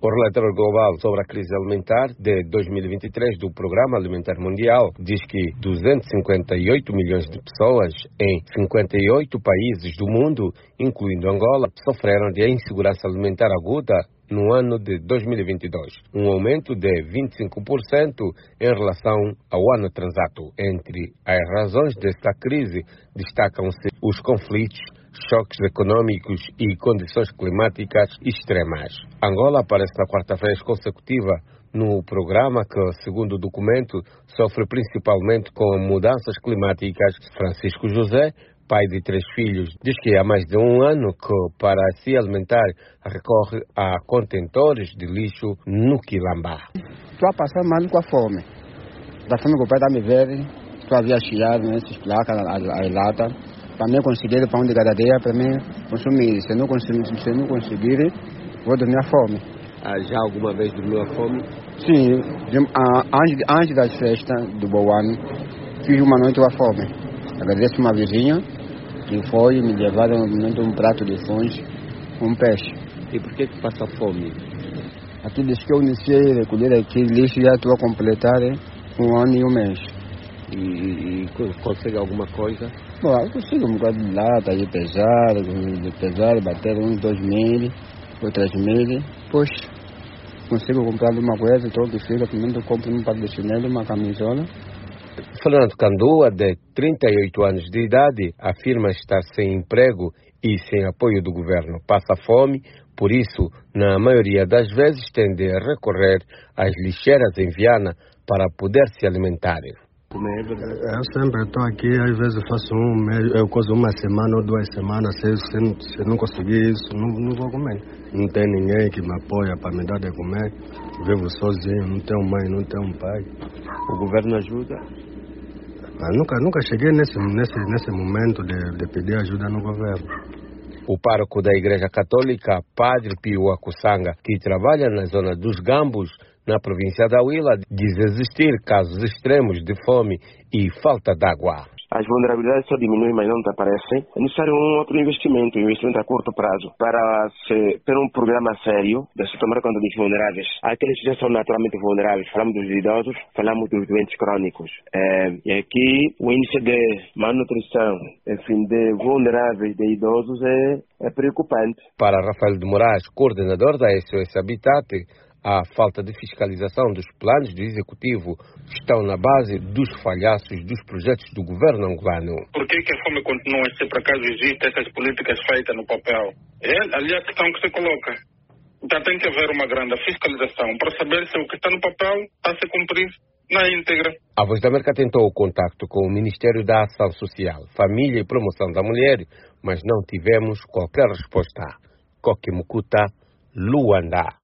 O relatório global sobre a crise alimentar de 2023 do Programa Alimentar Mundial diz que 258 milhões de pessoas em 58 países do mundo, incluindo Angola, sofreram de insegurança alimentar aguda no ano de 2022, um aumento de 25% em relação ao ano transato. Entre as razões desta crise destacam-se os conflitos, choques econômicos e condições climáticas extremas. Angola aparece na quarta vez consecutiva no programa que, segundo o documento, sofre principalmente com mudanças climáticas. Francisco José, pai de 3 filhos, diz que há mais de um ano que, para se alimentar, recorre a contentores de lixo no Quilambá. Estou a passar mal com a fome. Da fome que o pai está me ver, estou a viajar nessas placas, a lata, para mim conseguir pão de cada dia, para mim consumir. Se não conseguir, vou dormir a fome. Já alguma vez dormiu a fome? Sim, antes das festas do bom ano, fiz uma noite a fome. Agradeço uma vizinha que foi me levar um prato de fonte, um peixe. E por que passa fome? Aqui desde que eu iniciei a recolher aqui lixo, já estou a completar 1 ano e 1 mês. E consegue alguma coisa? Bom, eu consigo um bocado de lata, de pesar, bater uns 2.000 ou 3.000. Pois, consigo comprar uma coisa, estou que fica, primeiro compro um par de chinelo, uma camisola. Fernando Candua, de 38 anos de idade, afirma estar sem emprego e sem apoio do governo. Passa fome, por isso, na maioria das vezes, tende a recorrer às lixeiras em Viana para poder se alimentar. Eu sempre estou aqui, às vezes faço eu cozo 1 semana ou 2 semanas, se não conseguir isso, não vou comer. Não tem ninguém que me apoia para me dar de comer, vivo sozinho, não tenho mãe, não tenho pai. O governo ajuda? Nunca cheguei nesse momento de pedir ajuda no governo. O pároco da Igreja Católica, Padre Pio Acussanga, que trabalha na zona dos Gambos, na província da Huila, diz existir casos extremos de fome e falta de água. As vulnerabilidades só diminuem, mas não desaparecem. É necessário um outro investimento a curto prazo, para ter um programa sério de se tomar conta dos vulneráveis. Aqueles que já são naturalmente vulneráveis, falamos dos idosos, falamos dos doentes crônicos. E aqui o índice de malnutrição, enfim, de vulneráveis, de idosos, é preocupante. Para Rafael de Moraes, coordenador da SOS Habitat, a falta de fiscalização dos planos do Executivo estão na base dos falhanços dos projetos do governo angolano. Por que a fome continua se por acaso existem essas políticas feitas no papel? Ali a questão que se coloca. Já tem que haver uma grande fiscalização para saber se o que está no papel está a se cumprir na íntegra. A Voz da América tentou o contacto com o Ministério da Ação Social, Família e Promoção da Mulher, mas não tivemos qualquer resposta. Coque Mucuta, Luanda.